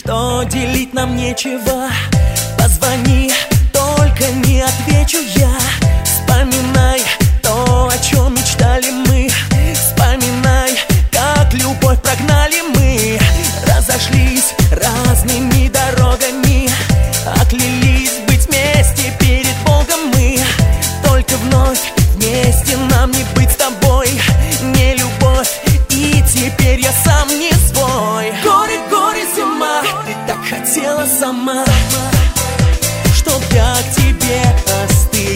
что делить нам нечего. Позвони, только не отвечу я. Вспоминай то, о чем мечтали мы. Вспоминай, как любовь прогнали мы. Разошлись разными дорогами, оклялись быть вместе перед Богом мы. Только вновь вместе нам не быть с тобой. Не любовь, и теперь я сам не свой. Горе, горе, зима, ты так хотела сама, чтоб я к тебе остыл.